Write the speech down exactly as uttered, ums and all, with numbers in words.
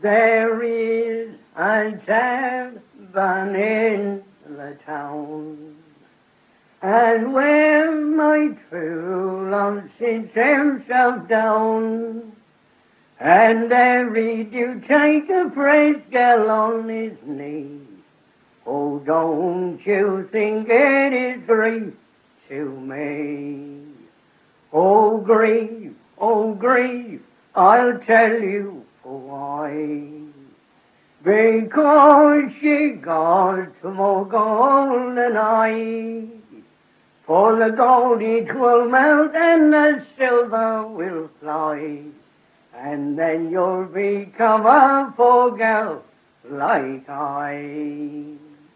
There is a tavern in the town, and where my true love sits himself down, and there he do take a praise girl on his knee. Oh, don't you think it is grief to me? Oh, grief, oh, grief, I'll tell you why. Because she got more gold than I. For the gold it will melt and the silver will fly, and then you'll become a poor girl like I.